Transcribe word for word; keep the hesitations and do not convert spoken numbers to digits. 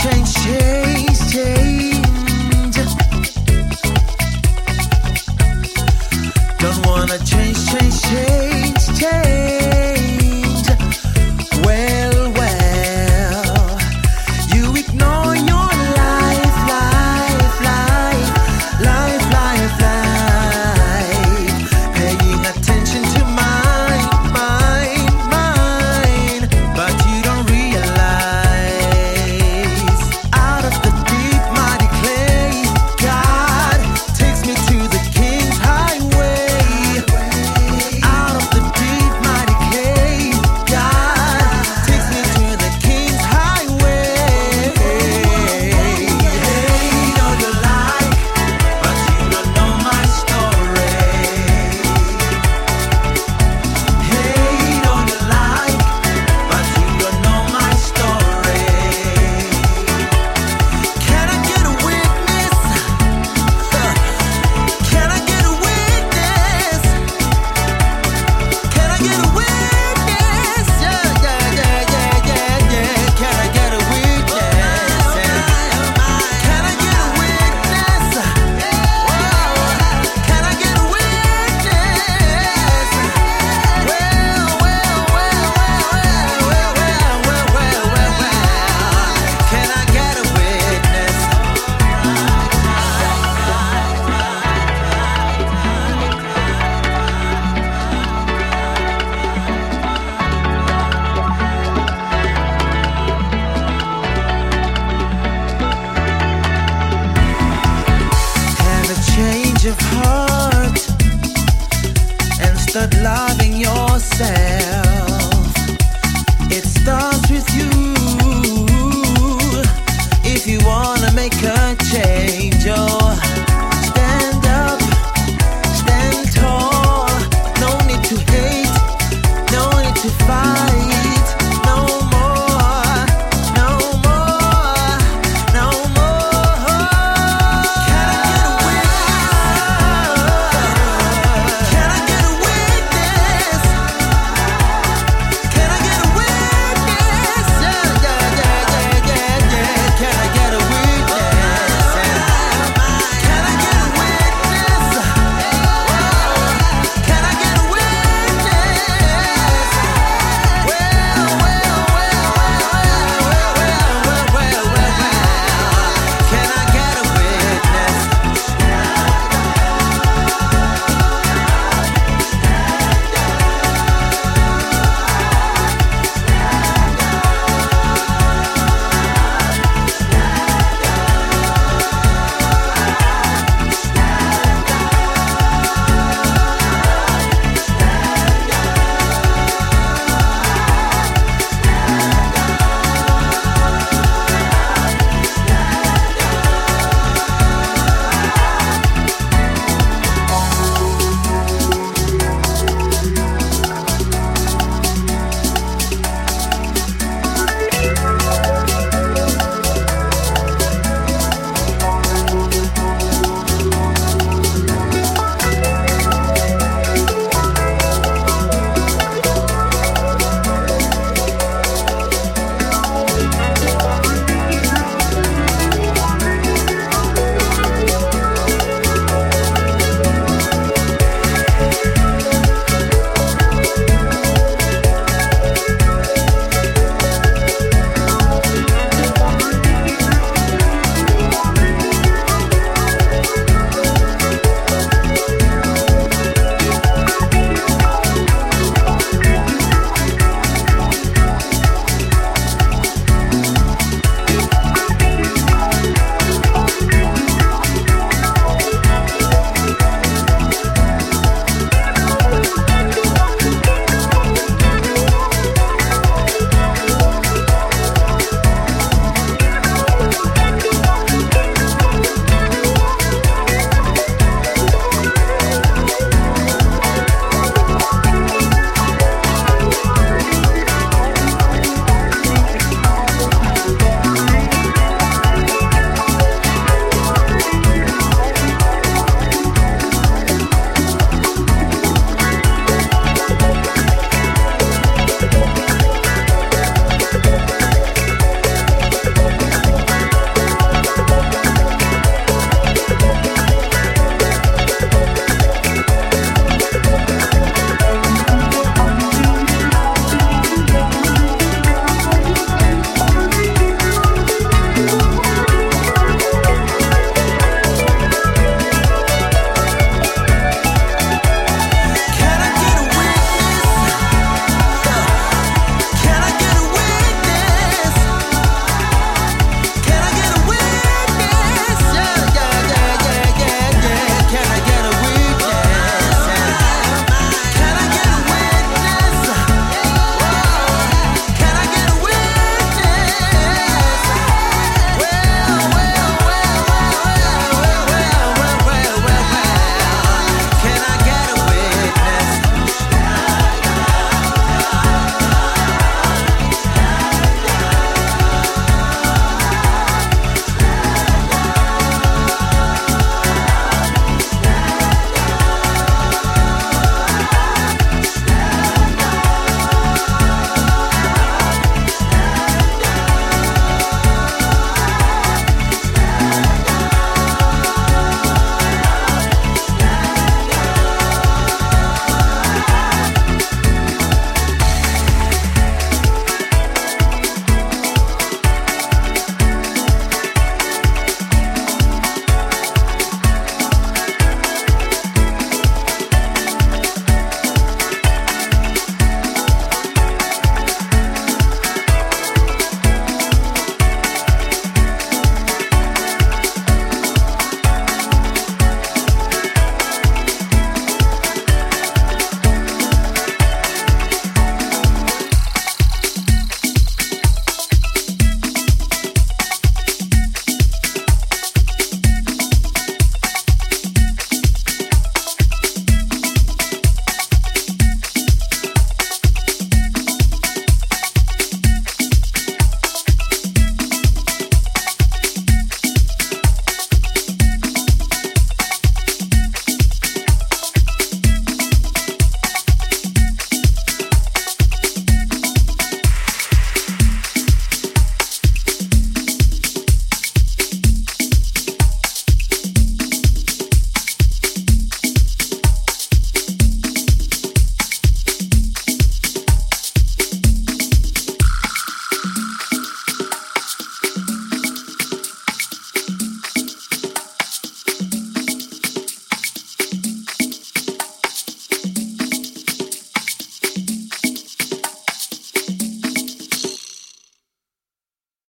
change, change, change. Don't wanna change, change, change, change. Well, well, you ignore your life, life, life, life, life, life. Paying attention to mine, mine, mine, but you don't realize. Out of the deep, mighty clay, God takes me to the King's highway. Out of the deep, mighty clay, God takes me to the King's highway. Hey, know you like, but you don't know my story. Hey, know you like, but you don't know my story. Can I get a witness? Huh. Can I get a witness? Can I get a witness? Yeah, yeah, yeah, yeah, yeah, yeah. Can I get a witness? Can I get a witness? Can I get a witness? Well, well, well, well, well, well, well, well, well, well. Can I get a witness? Have a change of heart and start loving yourself.